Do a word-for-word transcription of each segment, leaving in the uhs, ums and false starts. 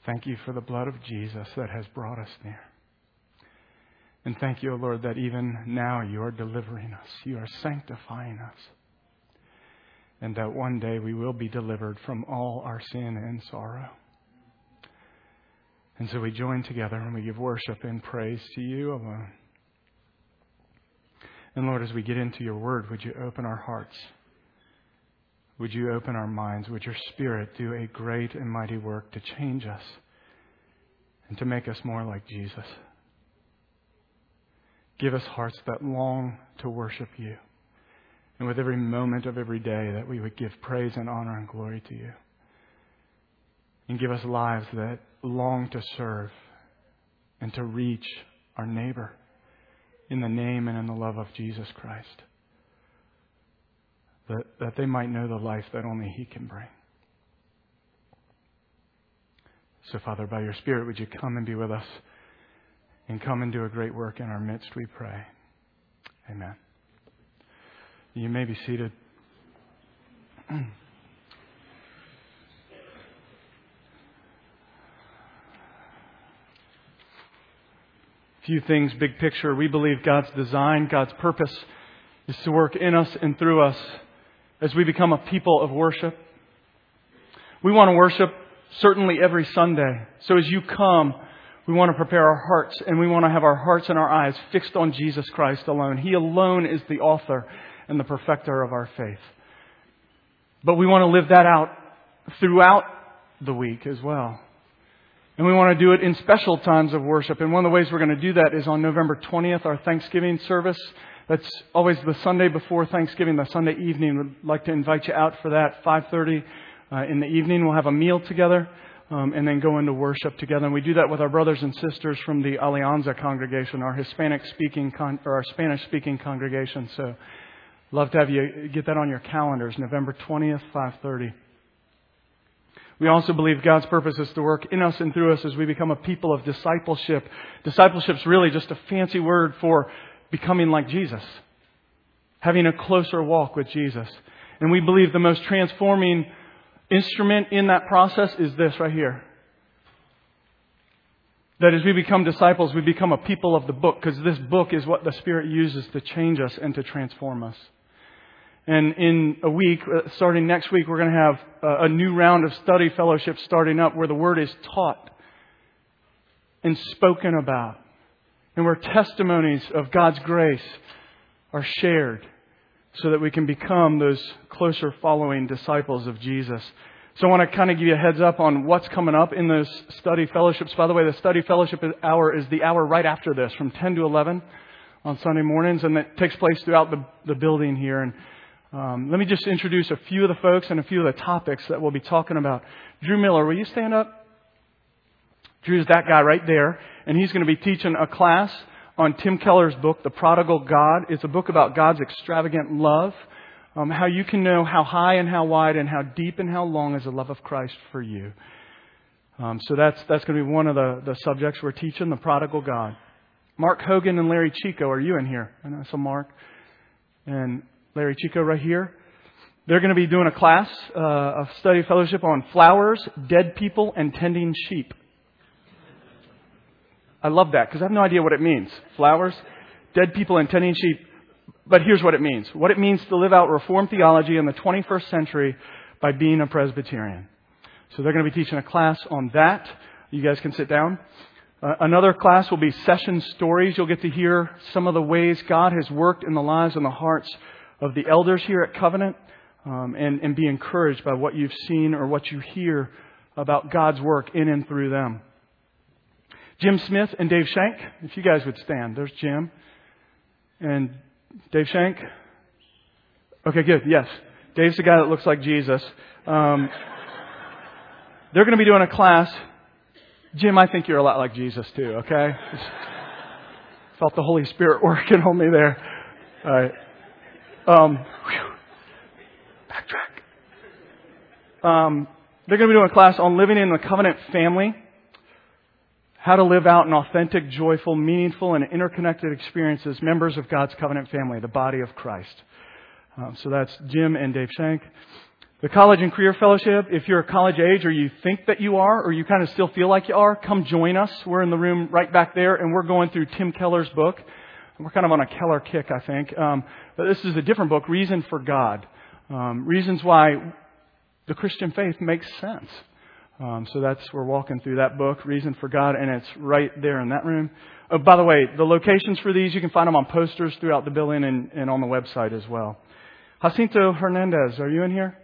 Thank you for the blood of Jesus that has brought us near. And thank you, O Lord, that even now you are delivering us. You are sanctifying us. And that one day we will be delivered from all our sin and sorrow. And so we join together and we give worship and praise to you alone. And Lord, as we get into your word, would you open our hearts? Would you open our minds? Would your Spirit do a great and mighty work to change us and to make us more like Jesus? Give us hearts that long to worship you. And with every moment of every day that we would give praise and honor and glory to you. And give us lives that long to serve and to reach our neighbor in the name and in the love of Jesus Christ. That, that they might know the life that only He can bring. So, Father, by your Spirit, would you come and be with us and come and do a great work in our midst, we pray. Amen. You may be seated. Few things, big picture. We believe God's design, God's purpose is to work in us and through us as we become a people of worship. We want to worship certainly every Sunday. So as you come, we want to prepare our hearts and we want to have our hearts and our eyes fixed on Jesus Christ alone. He alone is the author and the perfecter of our faith. But we want to live that out throughout the week as well. And we want to do it in special times of worship. And one of the ways we're going to do that is on November twentieth, our Thanksgiving service. That's always the Sunday before Thanksgiving, the Sunday evening. We'd like to invite you out for that. five thirty uh, in the evening, we'll have a meal together um, and then go into worship together. And we do that with our brothers and sisters from the Alianza congregation, our Hispanic-speaking con- or our Spanish-speaking congregation. So love to have you get that on your calendars, November twentieth, five thirty. We also believe God's purpose is to work in us and through us as we become a people of discipleship. Discipleship is really just a fancy word for becoming like Jesus. Having a closer walk with Jesus. And we believe the most transforming instrument in that process is this right here. That as we become disciples, we become a people of the book. Because this book is what the Spirit uses to change us and to transform us. And in a week, starting next week, we're going to have a new round of study fellowship starting up where the Word is taught and spoken about. And where testimonies of God's grace are shared so that we can become those closer following disciples of Jesus. So I want to kind of give you a heads up on what's coming up in those study fellowships. By the way, the study fellowship hour is the hour right after this, from ten to eleven on Sunday mornings. And that takes place throughout the, the building here. And Um, let me just introduce a few of the folks and a few of the topics that we'll be talking about. Drew Miller, will you stand up? Drew's that guy right there. And he's going to be teaching a class on Tim Keller's book, The Prodigal God. It's a book about God's extravagant love. Um, how you can know how high and how wide and how deep and how long is the love of Christ for you. Um, so that's that's going to be one of the, the subjects we're teaching, The Prodigal God. Mark Hogan and Larry Chico, are you in here? I know some Mark. And Larry Chico right here. They're going to be doing a class, uh, a study fellowship on flowers, dead people, and tending sheep. I love that because I have no idea what it means. Flowers, dead people, and tending sheep. But here's what it means. What it means to live out Reformed theology in the twenty-first century by being a Presbyterian. So they're going to be teaching a class on that. You guys can sit down. Uh, another class will be Session Stories. You'll get to hear some of the ways God has worked in the lives and the hearts of the elders here at Covenant, um, and, and be encouraged by what you've seen or what you hear about God's work in and through them. Jim Smith and Dave Shank, if you guys would stand. There's Jim and Dave Shank. Okay, good. Yes. Dave's the guy that looks like Jesus. Um, they're going to be doing a class. Jim, I think you're a lot like Jesus too, okay? Just felt the Holy Spirit working on me there. All right. Um, whew, backtrack. Um, they're going to be doing a class on living in the covenant family. How to live out an authentic, joyful, meaningful, and interconnected experience as members of God's covenant family, the body of Christ. Um, so that's Jim and Dave Shank. The College and Career Fellowship, if you're college age or you think that you are, or you kind of still feel like you are, come join us. We're in the room right back there, and we're going through Tim Keller's book. We're kind of on a Keller kick, I think. Um, but this is a different book, Reason for God. Um, reasons why the Christian faith makes sense. Um, so that's, we're walking through that book, Reason for God, and it's right there in that room. Oh, by the way, the locations for these, you can find them on posters throughout the building and, and on the website as well. Jacinto Hernandez, are you in here?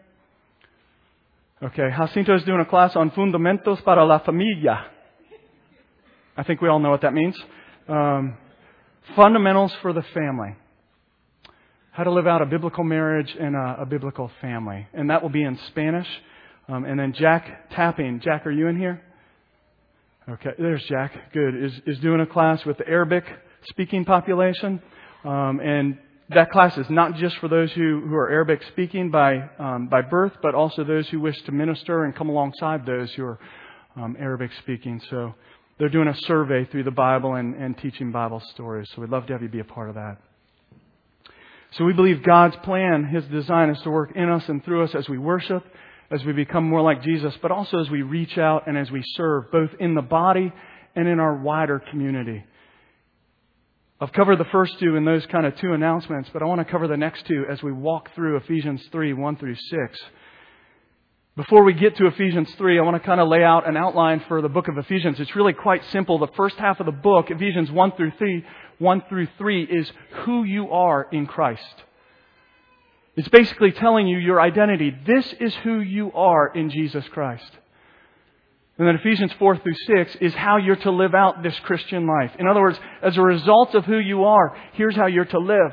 Okay, Jacinto is doing a class on Fundamentos para la Familia. I think we all know what that means. Um, fundamentals for the family. How to live out a biblical marriage and a, a biblical family. And that will be in Spanish. Um, and then Jack Tapping. Jack, are you in here? Okay, there's Jack. Good. Is is doing a class with the Arabic speaking population. Um, and that class is not just for those who, who are Arabic speaking by um, by birth, but also those who wish to minister and come alongside those who are um, Arabic speaking. So they're doing a survey through the Bible and, and teaching Bible stories. So we'd love to have you be a part of that. So we believe God's plan, His design is to work in us and through us as we worship, as we become more like Jesus, but also as we reach out and as we serve, both in the body and in our wider community. I've covered the first two in those kind of two announcements, but I want to cover the next two as we walk through Ephesians three, one through six. Before we get to Ephesians three, I want to kind of lay out an outline for the book of Ephesians. It's really quite simple. The first half of the book, Ephesians one through three, one through three, is who you are in Christ. It's basically telling you your identity. This is who you are in Jesus Christ. And then Ephesians four through six is how you're to live out this Christian life. In other words, as a result of who you are, here's how you're to live.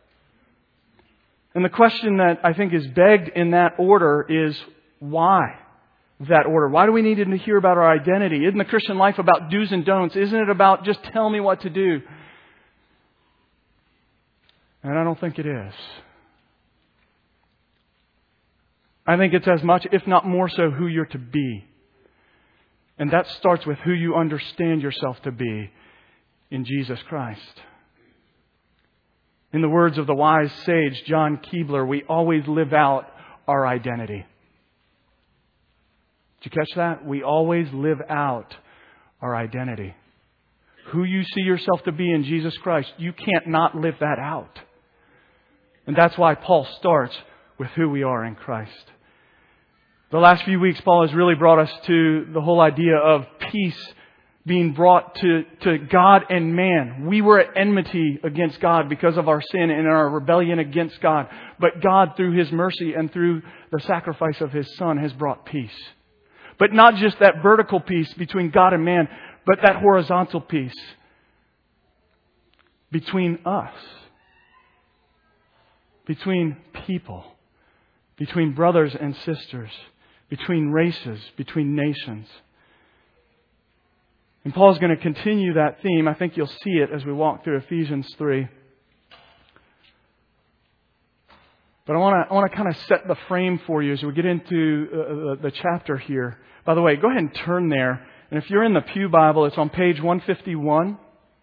And the question that I think is begged in that order is, why that order? Why do we need to hear about our identity? Isn't the Christian life about do's and don'ts? Isn't it about just tell me what to do? And I don't think it is. I think it's as much, if not more so, who you're to be. And that starts with who you understand yourself to be in Jesus Christ. In the words of the wise sage John Keebler, we always live out our identity. Did you catch that? We always live out our identity. Who you see yourself to be in Jesus Christ, you can't not live that out. And that's why Paul starts with who we are in Christ. The last few weeks, Paul has really brought us to the whole idea of peace being brought to, to God and man. We were at enmity against God because of our sin and our rebellion against God. But God, through His mercy and through the sacrifice of His Son, has brought peace. But not just that vertical peace between God and man, but that horizontal peace between us, between people, between brothers and sisters, between races, between nations. And Paul's going to continue that theme. I think you'll see it as we walk through Ephesians three. But I want to I want to kind of set the frame for you as we get into uh, the, the chapter here. By the way, go ahead and turn there. And if you're in the Pew Bible, it's on page one fifty-one.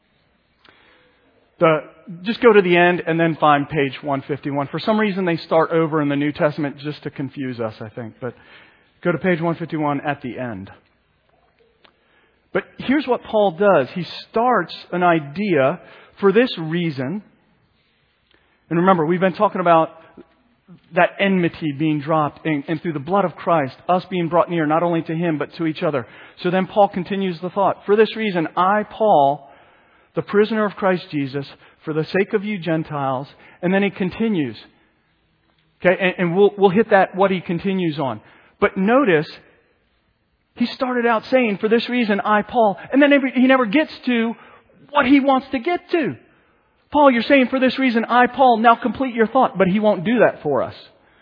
The, just go to the end and then find page one fifty-one. For some reason, they start over in the New Testament just to confuse us, I think. But go to page one fifty-one at the end. But here's what Paul does. He starts an idea for this reason. And remember, we've been talking about that enmity being dropped and, and through the blood of Christ, us being brought near not only to Him but to each other. So then Paul continues the thought. For this reason, I, Paul, the prisoner of Christ Jesus, for the sake of you Gentiles. And then he continues. Okay, and, and we'll, we'll hit that, what he continues on. But notice, he started out saying, for this reason, I, Paul, and then every, he never gets to what he wants to get to. Paul, you're saying, for this reason, I, Paul, now complete your thought. But he won't do that for us.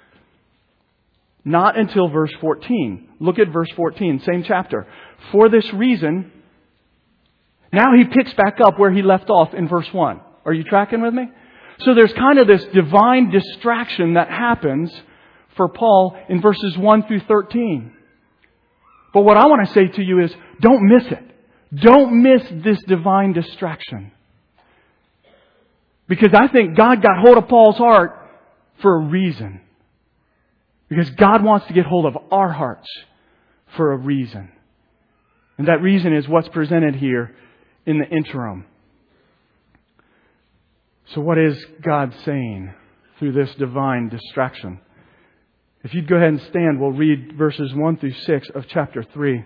Not until verse fourteen. Look at verse fourteen, same chapter. For this reason, now he picks back up where he left off in verse one. Are you tracking with me? So there's kind of this divine distraction that happens for Paul in verses one through thirteen. But what I want to say to you is, don't miss it. Don't miss this divine distraction. Because I think God got hold of Paul's heart for a reason. Because God wants to get hold of our hearts for a reason. And that reason is what's presented here in the interim. So what is God saying through this divine distraction? If you'd go ahead and stand, we'll read verses one through six of chapter three.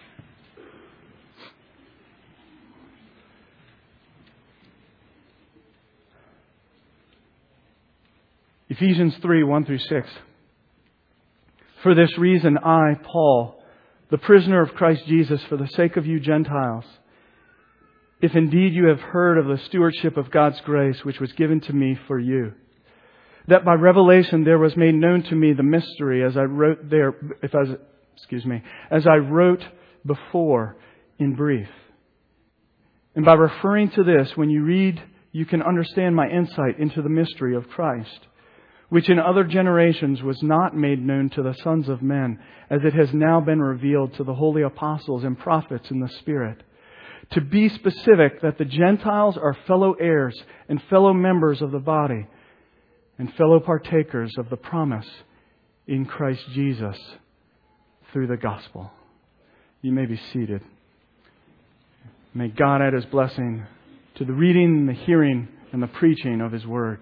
Ephesians three, one through six. For this reason, I, Paul, the prisoner of Christ Jesus, for the sake of you Gentiles, if indeed you have heard of the stewardship of God's grace, which was given to me for you, that by revelation there was made known to me the mystery, as I wrote there, if I, excuse me, as I wrote before in brief. And by referring to this, when you read, you can understand my insight into the mystery of Christ, which in other generations was not made known to the sons of men, as it has now been revealed to the holy apostles and prophets in the Spirit. To be specific, that the Gentiles are fellow heirs and fellow members of the body, and fellow partakers of the promise in Christ Jesus through the gospel. You may be seated. May God add His blessing to the reading, the hearing, and the preaching of His Word.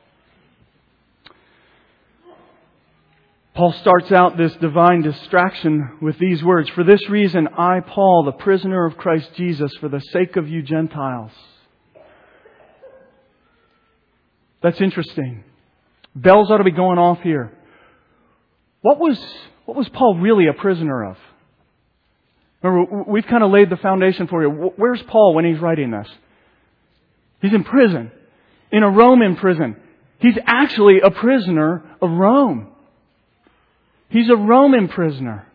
Paul starts out this divine distraction with these words. For this reason, I, Paul, the prisoner of Christ Jesus, for the sake of you Gentiles. That's interesting. Bells ought to be going off here. What was, what was Paul really a prisoner of? Remember, we've kind of laid the foundation for you. Where's Paul when he's writing this? He's in prison. In a Roman prison. He's actually a prisoner of Rome. He's a Roman prisoner.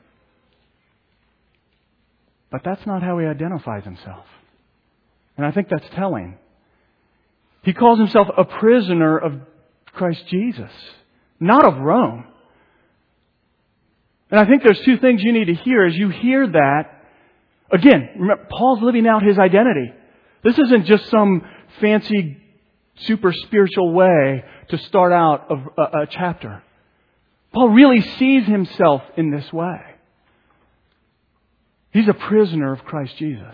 But that's not how he identifies himself. And I think that's telling. He calls himself a prisoner of Christ Jesus, not of Rome. And I think there's two things you need to hear as you hear that. Again, remember, Paul's living out his identity. This isn't just some fancy, super spiritual way to start out a, a, a chapter. Paul really sees himself in this way. He's a prisoner of Christ Jesus.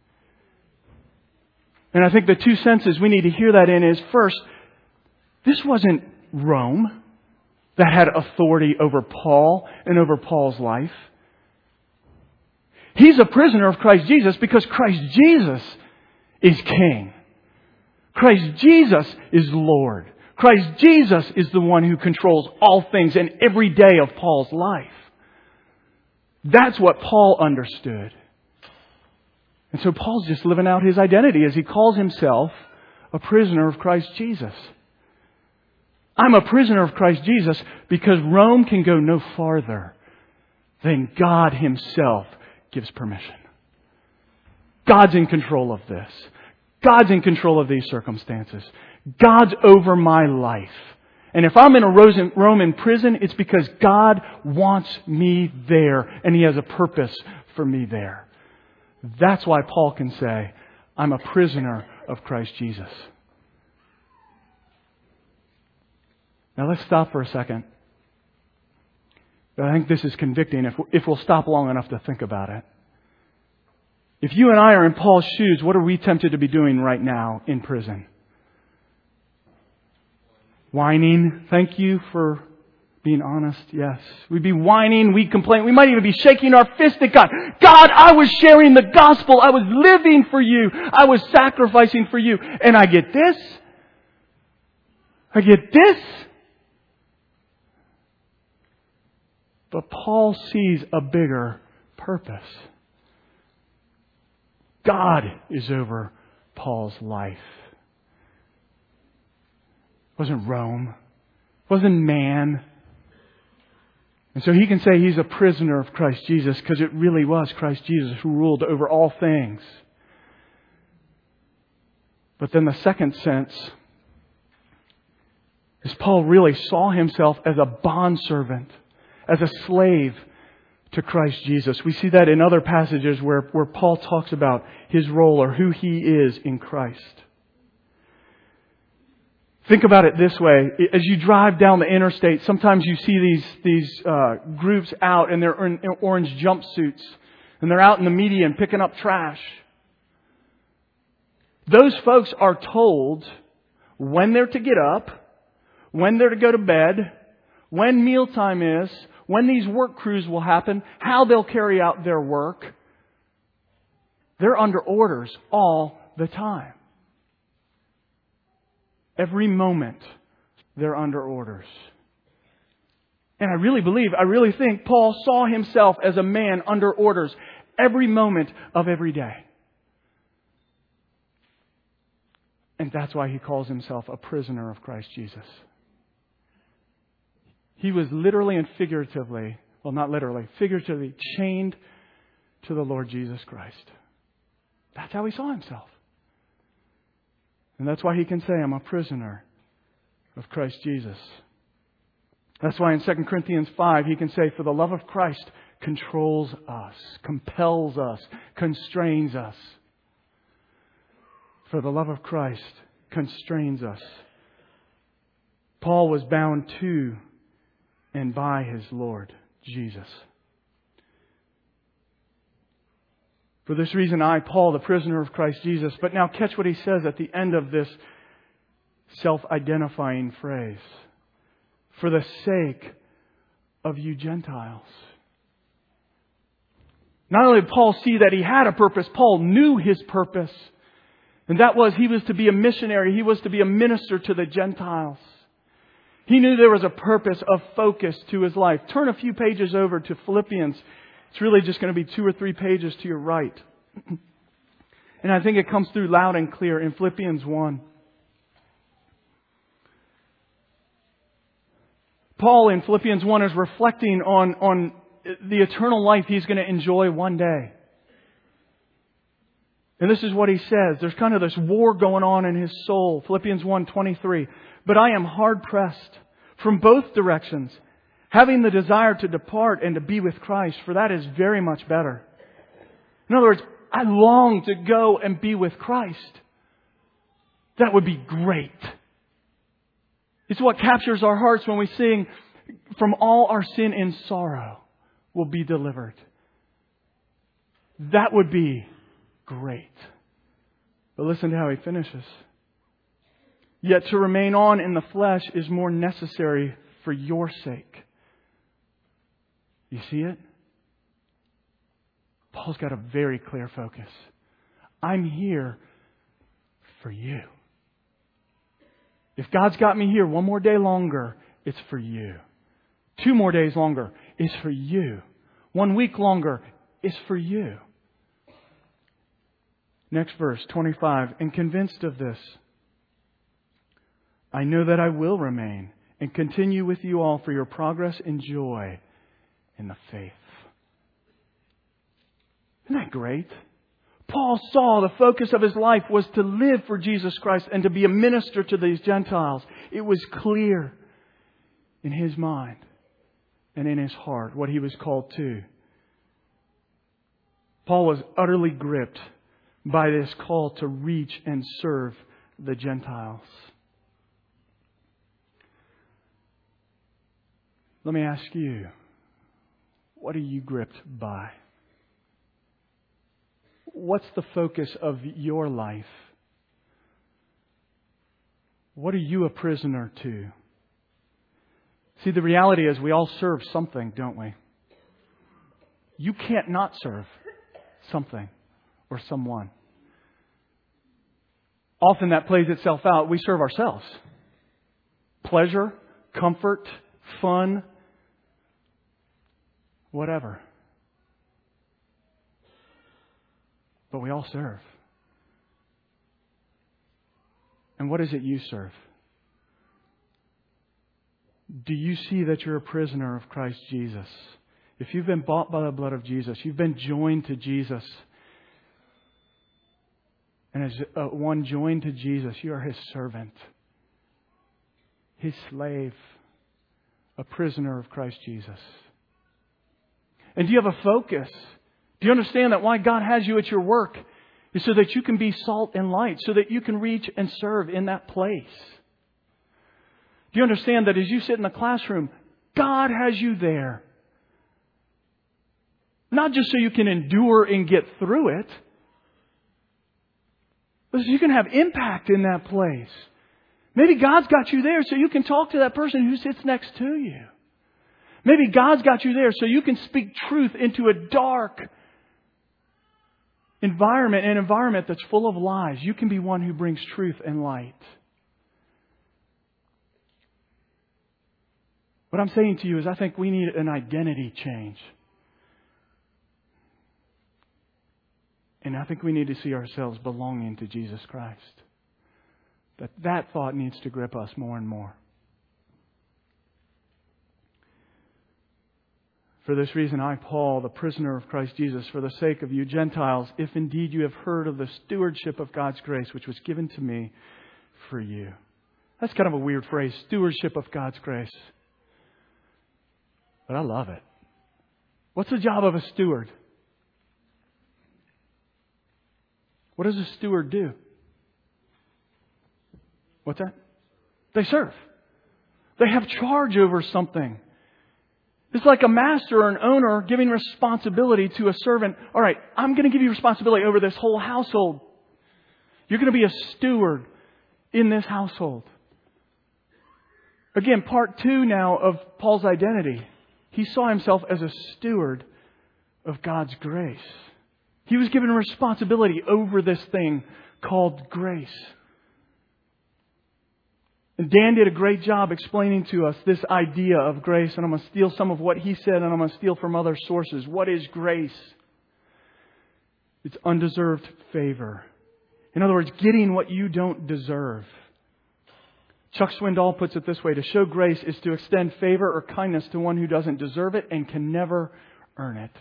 And I think the two senses we need to hear that in is, first, this wasn't Rome that had authority over Paul and over Paul's life. He's a prisoner of Christ Jesus because Christ Jesus is King. Christ Jesus is Lord. Christ Jesus is the one who controls all things and every day of Paul's life. That's what Paul understood. And so Paul's just living out his identity as he calls himself a prisoner of Christ Jesus. I'm a prisoner of Christ Jesus because Rome can go no farther than God Himself gives permission. God's in control of this. God's in control of these circumstances. God's over my life. And if I'm in a Roman prison, it's because God wants me there and He has a purpose for me there. That's why Paul can say, I'm a prisoner of Christ Jesus. Now let's stop for a second. I think this is convicting if, if we'll stop long enough to think about it. If you and I are in Paul's shoes, what are we tempted to be doing right now in prison? Whining. Thank you for being honest. Yes. We'd be whining. We'd complain. We might even be shaking our fist at God. God, I was sharing the gospel. I was living for you. I was sacrificing for you. And I get this. I get this. But Paul sees a bigger purpose. God is over Paul's life. It wasn't Rome. It wasn't man. And so he can say he's a prisoner of Christ Jesus because it really was Christ Jesus who ruled over all things. But then the second sense is Paul really saw himself as a bondservant, as a slave to Christ Jesus. We see that in other passages where, where Paul talks about his role or who he is in Christ. Think about it this way. As you drive down the interstate, sometimes you see these these uh, groups out and they're in orange jumpsuits. And they're out in the median picking up trash. Those folks are told when they're to get up, when they're to go to bed, when mealtime is, when these work crews will happen, how they'll carry out their work. They're under orders all the time. Every moment they're under orders. And I really believe, I really think Paul saw himself as a man under orders every moment of every day. And that's why he calls himself a prisoner of Christ Jesus. He was literally and figuratively, well, not literally, figuratively chained to the Lord Jesus Christ. That's how he saw himself. And that's why he can say, I'm a prisoner of Christ Jesus. That's why in Second Corinthians five, he can say, for the love of Christ controls us, compels us, constrains us. For the love of Christ constrains us. Paul was bound to and by his Lord Jesus. For this reason, I, Paul, the prisoner of Christ Jesus. But now catch what he says at the end of this self-identifying phrase. For the sake of you Gentiles. Not only did Paul see that he had a purpose, Paul knew his purpose. And that was he was to be a missionary. He was to be a minister to the Gentiles. He knew there was a purpose of focus to his life. Turn a few pages over to Philippians. It's really just going to be two or three pages to your right. And I think it comes through loud and clear in Philippians one. Paul in Philippians one is reflecting on, on the eternal life he's going to enjoy one day. And this is what he says. There's kind of this war going on in his soul. Philippians one twenty-three. But I am hard pressed from both directions, having the desire to depart and to be with Christ, for that is very much better. In other words, I long to go and be with Christ. That would be great. It's what captures our hearts when we sing, from all our sin and sorrow will be delivered. That would be great. But listen to how he finishes. Yet to remain on in the flesh is more necessary for your sake. You see it? Paul's got a very clear focus. I'm here for you. If God's got me here one more day longer, it's for you. Two more days longer, it's for you. One week longer, it's for you. Next verse, twenty-five. And convinced of this, I know that I will remain and continue with you all for your progress and joy in the faith. Isn't that great? Paul saw the focus of his life was to live for Jesus Christ and to be a minister to these Gentiles. It was clear in his mind and in his heart what he was called to. Paul was utterly gripped by this call to reach and serve the Gentiles. Let me ask you, what are you gripped by? What's the focus of your life? What are you a prisoner to? See, the reality is we all serve something, don't we? You can't not serve something or someone. Often that plays itself out. We serve ourselves. Pleasure, comfort, fun, whatever. But we all serve. And what is it you serve? Do you see that you're a prisoner of Christ Jesus? If you've been bought by the blood of Jesus, you've been joined to Jesus. And as one joined to Jesus, you are His servant, His slave, a prisoner of Christ Jesus. And do you have a focus? Do you understand that why God has you at your work is so that you can be salt and light, so that you can reach and serve in that place? Do you understand that as you sit in the classroom, God has you there? Not just so you can endure and get through it, but so you can have impact in that place. Maybe God's got you there so you can talk to that person who sits next to you. Maybe God's got you there so you can speak truth into a dark environment, an environment that's full of lies. You can be one who brings truth and light. What I'm saying to you is I think we need an identity change. And I think we need to see ourselves belonging to Jesus Christ. That that thought needs to grip us more and more. For this reason, I, Paul, the prisoner of Christ Jesus, for the sake of you Gentiles, if indeed you have heard of the stewardship of God's grace, which was given to me for you. That's kind of a weird phrase, stewardship of God's grace. But I love it. What's the job of a steward? What does a steward do? What's that? They serve. They have charge over something. It's like a master or an owner giving responsibility to a servant. All right, I'm going to give you responsibility over this whole household. You're going to be a steward in this household. Again, part two now of Paul's identity. He saw himself as a steward of God's grace. He was given responsibility over this thing called grace. And Dan did a great job explaining to us this idea of grace. And I'm going to steal some of what he said and I'm going to steal from other sources. What is grace? It's undeserved favor. In other words, getting what you don't deserve. Chuck Swindoll puts it this way. To show grace is to extend favor or kindness to one who doesn't deserve it and can never earn it.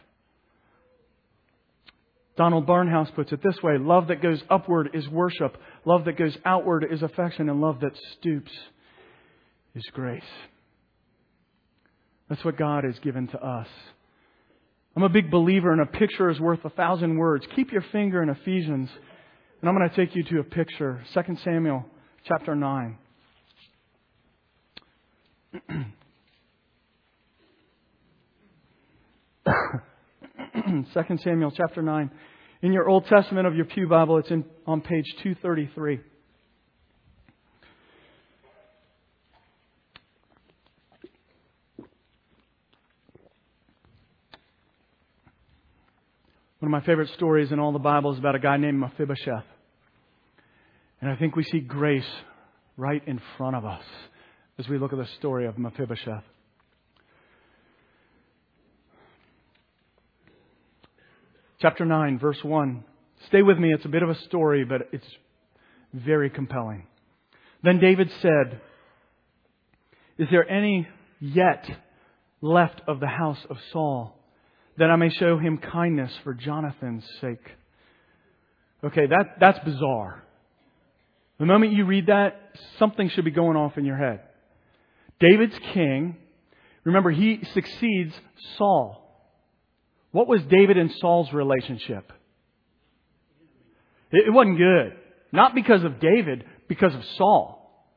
Donald Barnhouse puts it this way. Love that goes upward is worship. Love that goes outward is affection. And love that stoops is grace. That's what God has given to us. I'm a big believer in a picture is worth a thousand words. Keep your finger in Ephesians. And I'm going to take you to a picture. Second Samuel chapter nine. Second Samuel chapter nine. In your Old Testament of your Pew Bible, it's in, on page two thirty-three. One of my favorite stories in all the Bible is about a guy named Mephibosheth. And I think we see grace right in front of us as we look at the story of Mephibosheth. Chapter nine, verse one. Stay with me. It's a bit of a story, but it's very compelling. Then David said, "Is there any yet left of the house of Saul, that I may show him kindness for Jonathan's sake?" Okay, that, that's bizarre. The moment you read that, something should be going off in your head. David's king. Remember, he succeeds Saul. What was David and Saul's relationship? It wasn't good. Not because of David, because of Saul.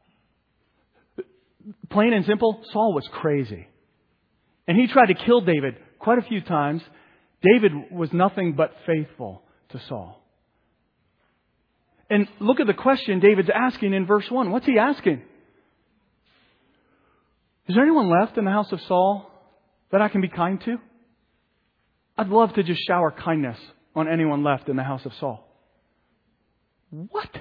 Plain and simple, Saul was crazy. And he tried to kill David quite a few times. David was nothing but faithful to Saul. And look at the question David's asking in verse one. What's he asking? Is there anyone left in the house of Saul that I can be kind to? I'd love to just shower kindness on anyone left in the house of Saul. What?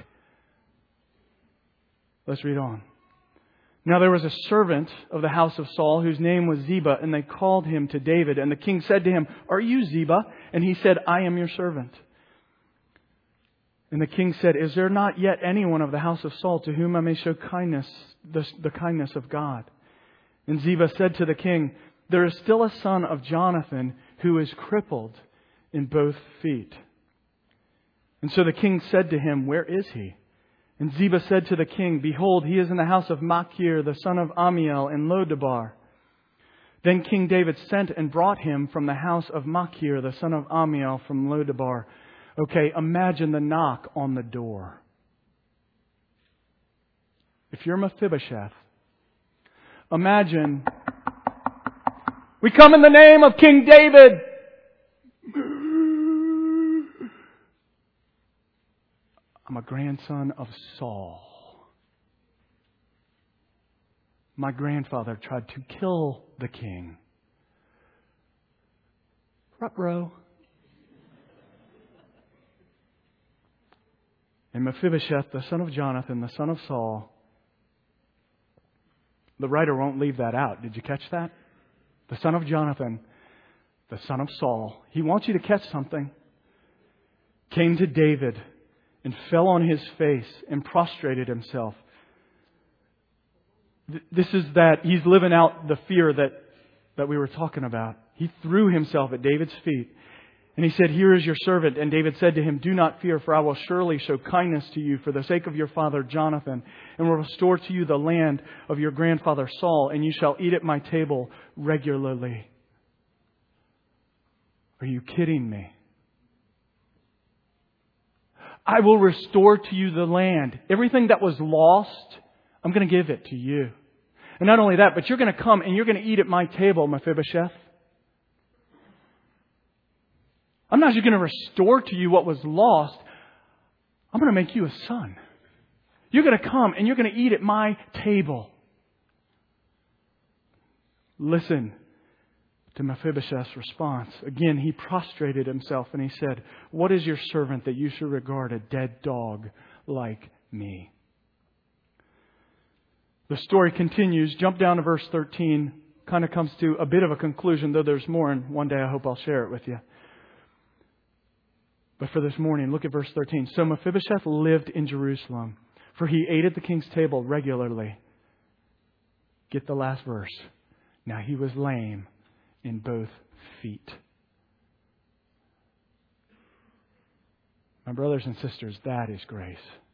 Let's read on. Now there was a servant of the house of Saul whose name was Ziba, and they called him to David. And the king said to him, "Are you Ziba?" And he said, "I am your servant." And the king said, "Is there not yet anyone of the house of Saul to whom I may show kindness, the, the kindness of God?" And Ziba said to the king, "There is still a son of Jonathan who is crippled in both feet." And so the king said to him, "Where is he?" And Ziba said to the king, "Behold, he is in the house of Machir, the son of Amiel, in Lodabar." Then King David sent and brought him from the house of Machir, the son of Amiel, from Lodabar. Okay, imagine the knock on the door. If you're Mephibosheth, Imagine, we come in the name of King David. I'm a grandson of Saul. My grandfather tried to kill the king. Ruh-roh. And Mephibosheth, the son of Jonathan, the son of Saul. The writer won't leave that out. Did you catch that? The son of Jonathan, the son of Saul. He wants you to catch something. Came to David and fell on his face and prostrated himself. This is that he's living out the fear that, that we were talking about. He threw himself at David's feet. And he said, "Here is your servant." And David said to him, "Do not fear, for I will surely show kindness to you for the sake of your father Jonathan, and will restore to you the land of your grandfather Saul, and you shall eat at my table regularly." Are you kidding me? I will restore to you the land. Everything that was lost, I'm going to give it to you. And not only that, but you're going to come and you're going to eat at my table, Mephibosheth. I'm not just going to restore to you what was lost. I'm going to make you a son. You're going to come and you're going to eat at my table. Listen to Mephibosheth's response. Again, he prostrated himself and he said, "What is your servant that you should regard a dead dog like me?" The story continues. Jump down to verse thirteen. Kind of comes to a bit of a conclusion, though there's more, and one day I hope I'll share it with you. But for this morning, look at verse thirteen. "So Mephibosheth lived in Jerusalem, for he ate at the king's table regularly." Get the last verse. "Now he was lame in both feet." My brothers and sisters, that is grace.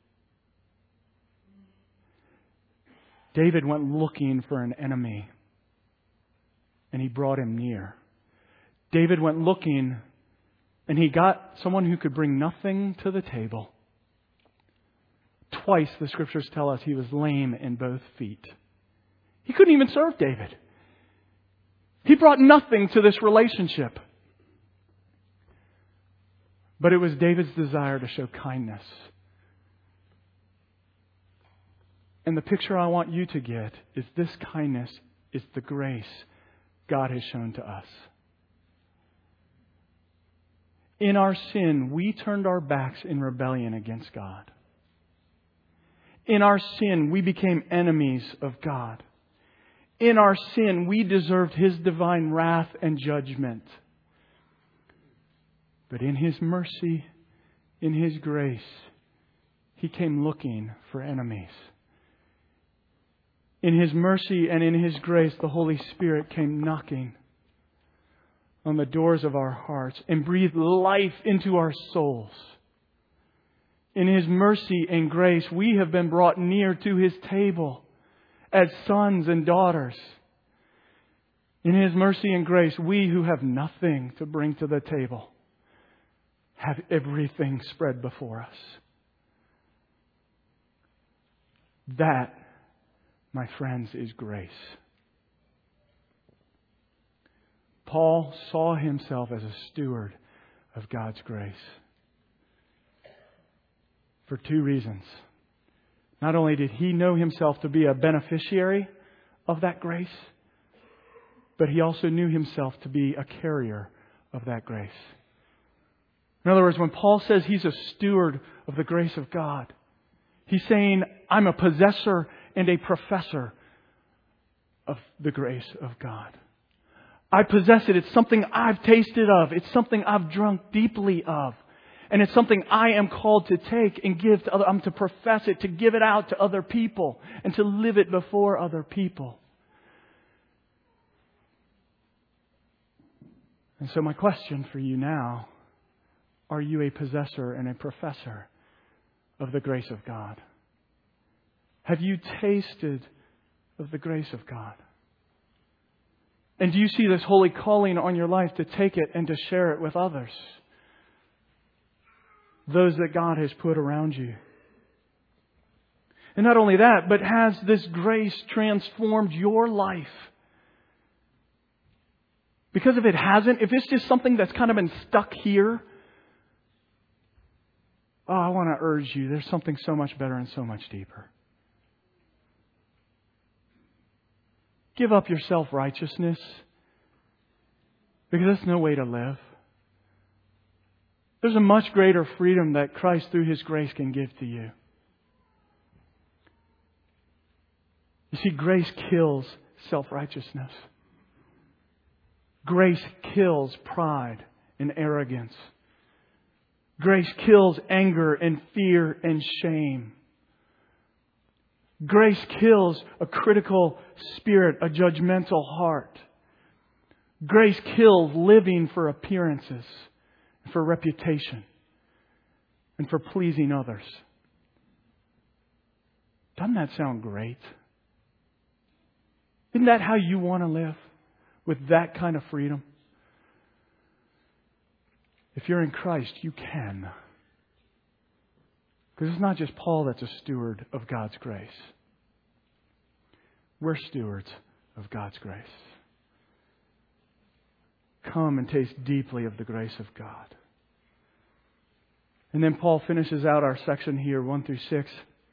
David went looking for an enemy, and he brought him near. David went looking, and he got someone who could bring nothing to the table. Twice the Scriptures tell us he was lame in both feet. He couldn't even serve David. He brought nothing to this relationship. But it was David's desire to show kindness. And the picture I want you to get is this kindness is the grace God has shown to us. In our sin, we turned our backs in rebellion against God. In our sin, we became enemies of God. In our sin, we deserved His divine wrath and judgment. But in His mercy, in His grace, He came looking for enemies. In His mercy and in His grace, the Holy Spirit came knocking on the doors of our hearts and breathed life into our souls. In His mercy and grace, we have been brought near to His table as sons and daughters. In His mercy and grace, we who have nothing to bring to the table have everything spread before us. That, my friends, is grace. Paul saw himself as a steward of God's grace for two reasons. Not only did he know himself to be a beneficiary of that grace, but he also knew himself to be a carrier of that grace. In other words, when Paul says he's a steward of the grace of God, he's saying, I'm a possessor and a professor of the grace of God. I possess it. It's something I've tasted of. It's something I've drunk deeply of. And it's something I am called to take and give to other. I'm to profess it, to give it out to other people, and to live it before other people. And so my question for you now, are you a possessor and a professor of the grace of God? Have you tasted of the grace of God? And do you see this holy calling on your life to take it and to share it with others? Those that God has put around you. And not only that, but has this grace transformed your life? Because if it hasn't, if it's just something that's kind of been stuck here, oh, I want to urge you, there's something so much better and so much deeper. Give up your self-righteousness, because that's no way to live. There's a much greater freedom that Christ through His grace can give to you. You see, grace kills self-righteousness. Grace kills pride and arrogance. Grace kills anger and fear and shame. Grace kills a critical spirit, a judgmental heart. Grace kills living for appearances, for reputation, and for pleasing others. Doesn't that sound great? Isn't that how you want to live? With that kind of freedom? If you're in Christ, you can. Because it's not just Paul that's a steward of God's grace. We're stewards of God's grace. Come and taste deeply of the grace of God. And then Paul finishes out our section here, one through six.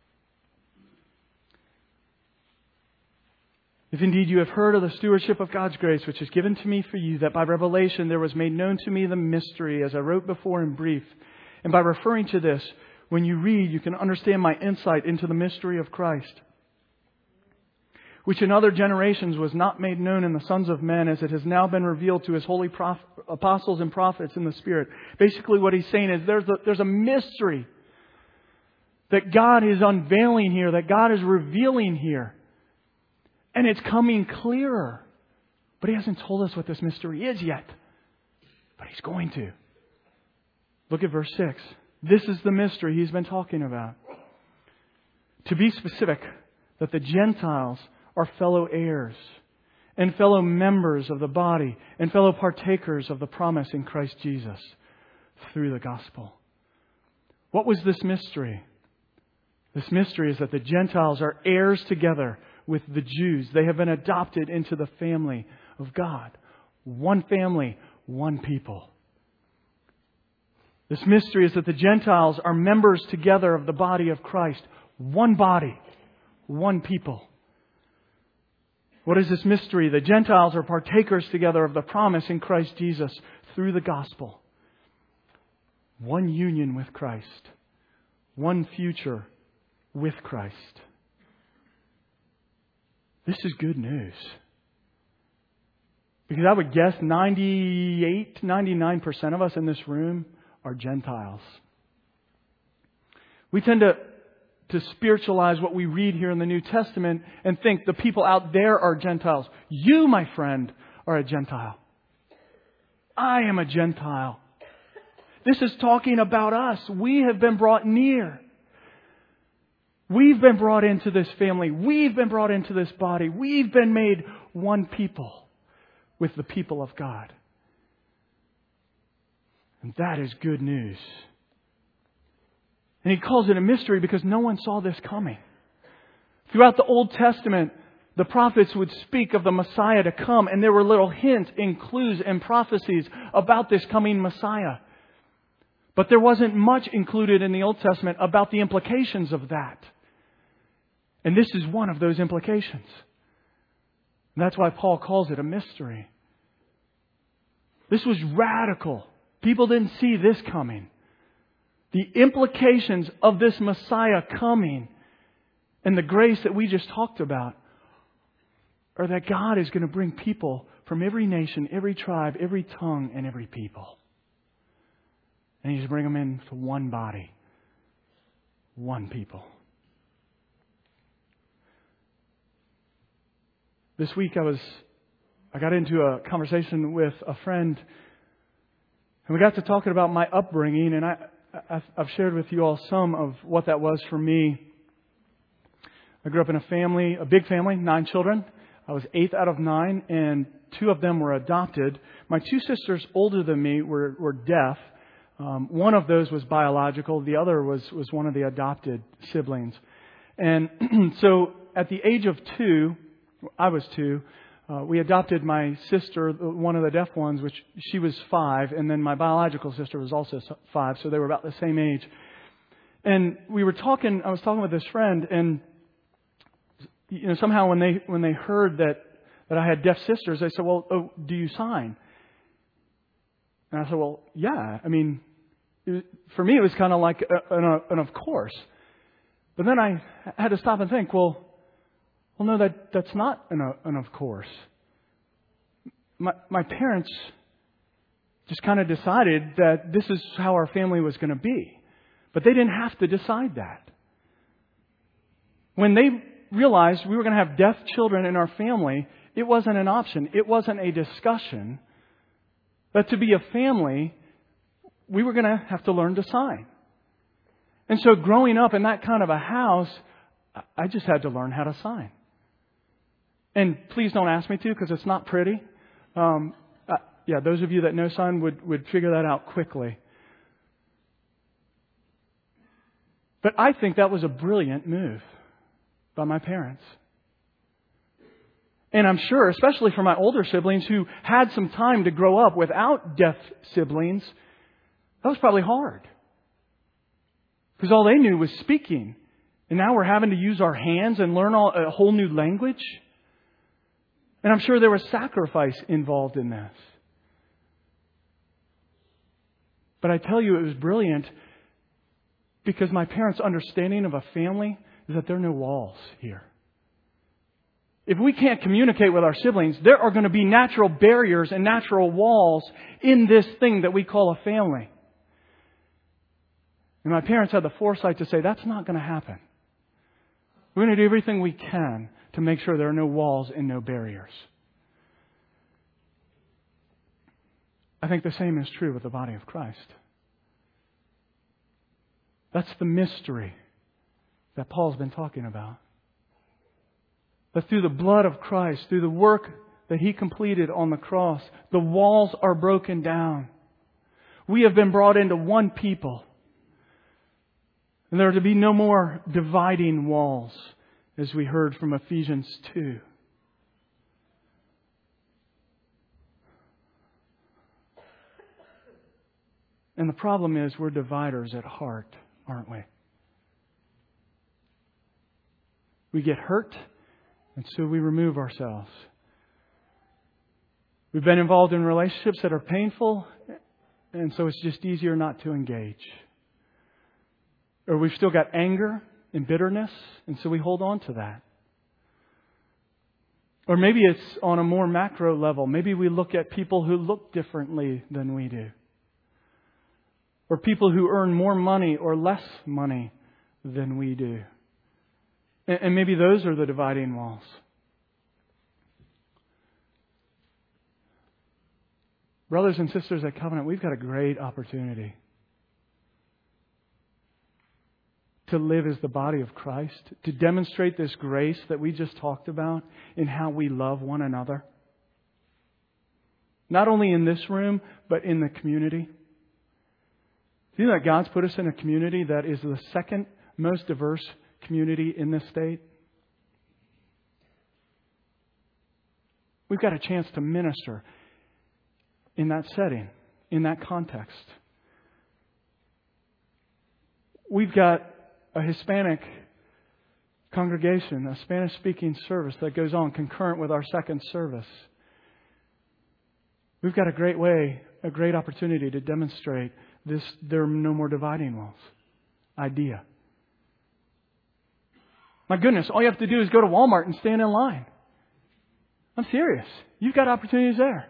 If indeed you have heard of the stewardship of God's grace, which is given to me for you, that by revelation there was made known to me the mystery, as I wrote before in brief. And by referring to this, when you read, you can understand my insight into the mystery of Christ, which in other generations was not made known in the sons of men, as it has now been revealed to His holy prof- apostles and prophets in the Spirit. Basically what he's saying is there's a, there's a mystery that God is unveiling here, that God is revealing here. And it's coming clearer. But He hasn't told us what this mystery is yet. But He's going to. Look at verse six. This is the mystery He's been talking about. To be specific, that the Gentiles are fellow heirs and fellow members of the body and fellow partakers of the promise in Christ Jesus through the gospel. What was this mystery? This mystery is that the Gentiles are heirs together with the Jews. They have been adopted into the family of God. One family, one people. This mystery is that the Gentiles are members together of the body of Christ. One body, one people. What is this mystery? The Gentiles are partakers together of the promise in Christ Jesus through the gospel. One union with Christ. One future with Christ. This is good news. Because I would guess ninety-eight, ninety-nine percent of us in this room are Gentiles. We tend to, to spiritualize what we read here in the New Testament and think the people out there are Gentiles. You, my friend, are a Gentile. I am a Gentile. This is talking about us. We have been brought near. We've been brought into this family. We've been brought into this body. We've been made one people with the people of God. And that is good news. And He calls it a mystery because no one saw this coming. Throughout the Old Testament, the prophets would speak of the Messiah to come, and there were little hints and clues and prophecies about this coming Messiah. But there wasn't much included in the Old Testament about the implications of that. And this is one of those implications. And that's why Paul calls it a mystery. This was radical. People didn't see this coming. The implications of this Messiah coming and the grace that we just talked about are that God is going to bring people from every nation, every tribe, every tongue, and every people. And He's going to bring them into one body, one people. This week I was, I got into a conversation with a friend, and we got to talking about my upbringing, and I, I've, I've shared with you all some of what that was for me. I grew up in a family, a big family, nine children. I was eighth out of nine, and two of them were adopted. My two sisters older than me were, were deaf. Um, one of those was biological. The other was, was one of the adopted siblings. And so at the age of two, I was two, uh, we adopted my sister, one of the deaf ones, which she was five, and then my biological sister was also five, so they were about the same age. And we were talking, I was talking with this friend, and you know, somehow when they when they heard that, that I had deaf sisters, they said, well, oh, do you sign? And I said, well, yeah. I mean, it, for me, it was kind of like a, an, an of course. But then I had to stop and think, well, well, no, that that's not an, an of course. My my parents just kind of decided that this is how our family was going to be. But they didn't have to decide that. When they realized we were going to have deaf children in our family, it wasn't an option. It wasn't a discussion. But to be a family, we were going to have to learn to sign. And so growing up in that kind of a house, I just had to learn how to sign. And please don't ask me to, because it's not pretty. Um, uh, yeah, those of you that know sign would, would figure that out quickly. But I think that was a brilliant move by my parents. And I'm sure, especially for my older siblings who had some time to grow up without deaf siblings, that was probably hard. Because all they knew was speaking. And now we're having to use our hands and learn all, a whole new language. And I'm sure there was sacrifice involved in this. But I tell you, it was brilliant because my parents' understanding of a family is that there are no walls here. If we can't communicate with our siblings, there are going to be natural barriers and natural walls in this thing that we call a family. And my parents had the foresight to say, that's not going to happen. We're going to do everything we can to make sure there are no walls and no barriers. I think the same is true with the body of Christ. That's the mystery that Paul's been talking about. That through the blood of Christ, through the work that He completed on the cross, the walls are broken down. We have been brought into one people. And there are to be no more dividing walls, as we heard from Ephesians two. And the problem is we're dividers at heart, aren't we? We get hurt, and so we remove ourselves. We've been involved in relationships that are painful, and so it's just easier not to engage. Or we've still got anger and bitterness, and so we hold on to that. Or maybe it's on a more macro level. Maybe we look at people who look differently than we do. Or people who earn more money or less money than we do. And maybe those are the dividing walls. Brothers and sisters at Covenant, we've got a great opportunity to live as the body of Christ, to demonstrate this grace that we just talked about in how we love one another. Not only in this room, but in the community. Do you know that God's put us in a community that is the second most diverse community in this state? We've got a chance to minister in that setting, in that context. We've got a Hispanic congregation, a Spanish-speaking service that goes on concurrent with our second service. We've got a great way, a great opportunity to demonstrate this, there are no more dividing walls idea. My goodness, all you have to do is go to Walmart and stand in line. I'm serious. You've got opportunities there.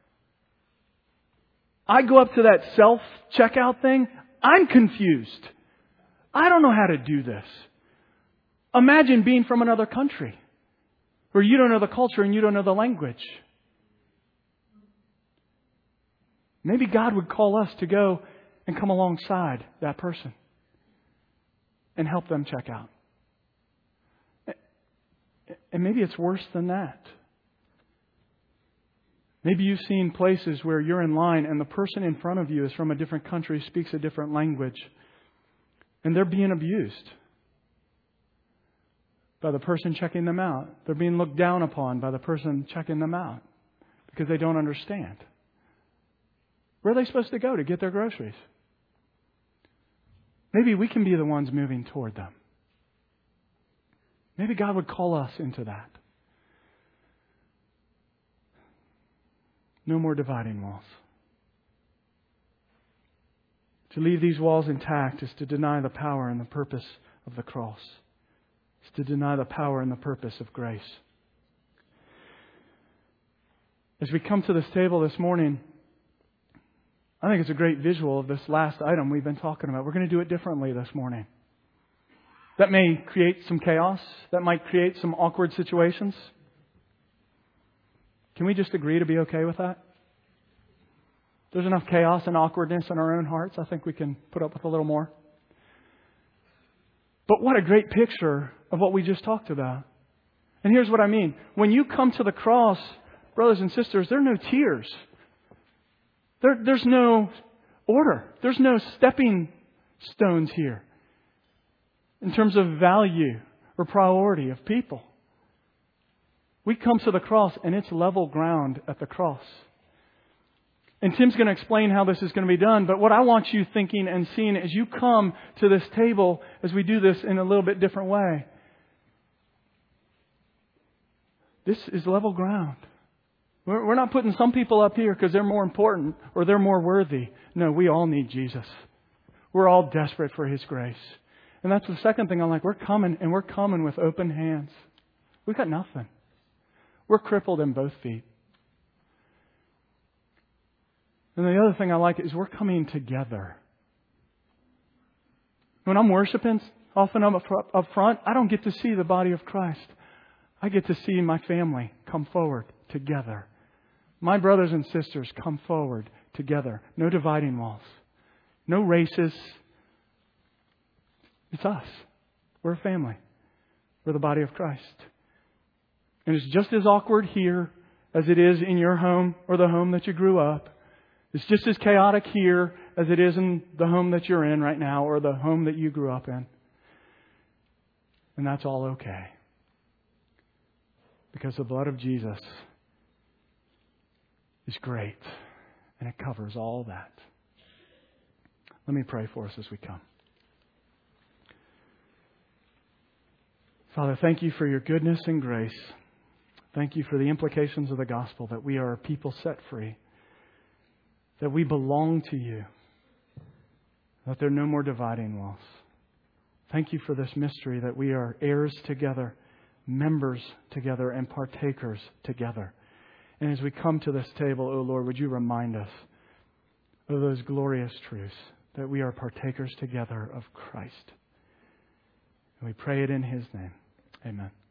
I go up to that self-checkout thing. I'm confused. I don't know how to do this. Imagine being from another country where you don't know the culture and you don't know the language. Maybe God would call us to go and come alongside that person and help them check out. And maybe it's worse than that. Maybe you've seen places where you're in line and the person in front of you is from a different country, speaks a different language, and they're being abused. by the person checking them out. They're being looked down upon by the person checking them out because they don't understand. Where are they supposed to go to get their groceries? Maybe we can be the ones moving toward them. Maybe God would call us into that. No more dividing walls. To leave these walls intact is to deny the power and the purpose of the cross. It's to deny the power and the purpose of grace. As we come to this table this morning, I think it's a great visual of this last item we've been talking about. We're going to do it differently this morning. That may create some chaos. That might create some awkward situations. Can we just agree to be okay with that? There's enough chaos and awkwardness in our own hearts. I think we can put up with a little more. But what a great picture of what we just talked about. And here's what I mean. When you come to the cross, brothers and sisters, there are no tears. There, there's no order. There's no stepping stones here in terms of value or priority of people. We come to the cross and it's level ground at the cross. And Tim's going to explain how this is going to be done. But what I want you thinking and seeing as you come to this table, as we do this in a little bit different way, this is level ground. We're not putting some people up here because they're more important or they're more worthy. No, we all need Jesus. We're all desperate for His grace. And that's the second thing I'm like, we're coming and we're coming with open hands. We've got nothing. We're crippled in both feet. And the other thing I like is we're coming together. When I'm worshiping, often I'm up front, I don't get to see the body of Christ. I get to see my family come forward together. My brothers and sisters come forward together. No dividing walls. No races. It's us. We're a family. We're the body of Christ. And it's just as awkward here as it is in your home or the home that you grew up. It's just as chaotic here as it is in the home that you're in right now or the home that you grew up in. And that's all okay. Because the blood of Jesus is great. And it covers all that. Let me pray for us as we come. Father, thank you for your goodness and grace. Thank you for the implications of the gospel that we are a people set free. That we belong to you. That there are no more dividing walls. Thank you for this mystery that we are heirs together, members together, and partakers together. And as we come to this table, O Lord, would you remind us of those glorious truths that we are partakers together of Christ. And we pray it in His name. Amen.